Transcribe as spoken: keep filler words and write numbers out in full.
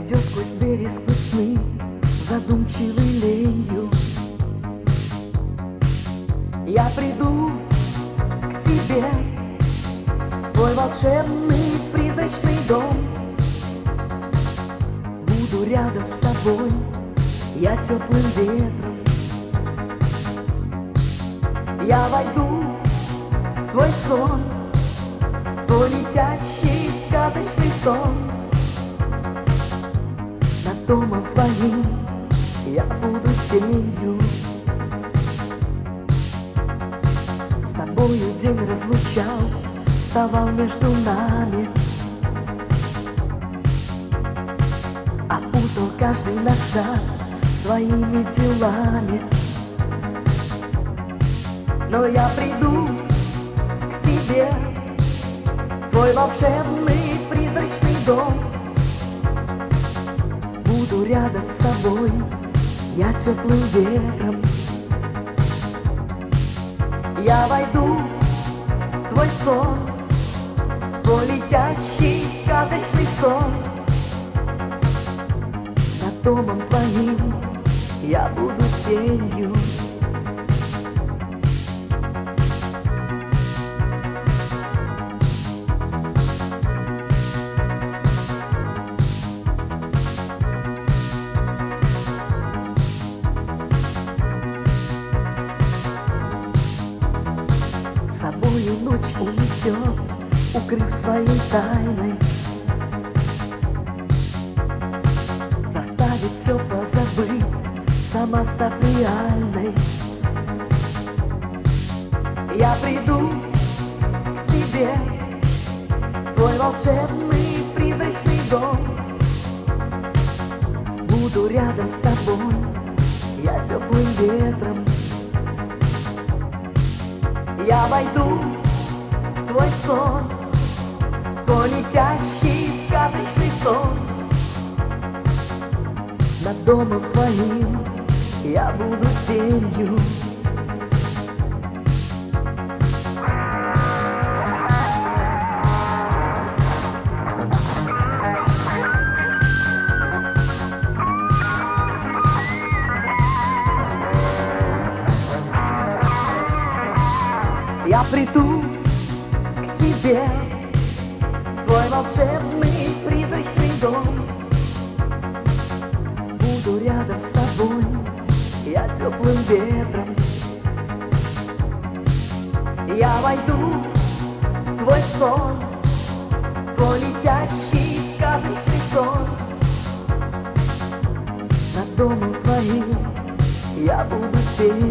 Пройдет сквозь двери, сквозь сны, задумчивой ленью. Я приду к тебе, твой волшебный призрачный дом. Буду рядом с тобой, я теплым ветром. Я войду в твой сон, твой летящий сказочный сон. Над домом твоим я буду тенью. С тобою день разлучал, вставал между нами, опутал каждый наш шаг своими делами. Но я приду к тебе, твой волшебный призрачный дом. Буду рядом с тобой, я теплым ветром. Я войду в твой сон, твой летящий сказочный сон. Над домом твоим я буду тенью. С собою ночь унесет, укрыв своей тайной, заставит все позабыть, сама став реальной. Я приду к тебе, твой волшебный призрачный дом. Буду рядом с тобой, я теплым ветром. Я войду в твой сон, твой летящий сказочный сон. Над домом твоим я буду тенью. Я приду к тебе, твой волшебный призрачный дом. Буду рядом с тобой, я теплым ветром. Я войду в твой сон, твой летящий сказочный сон. Над домом твоим я буду тенью.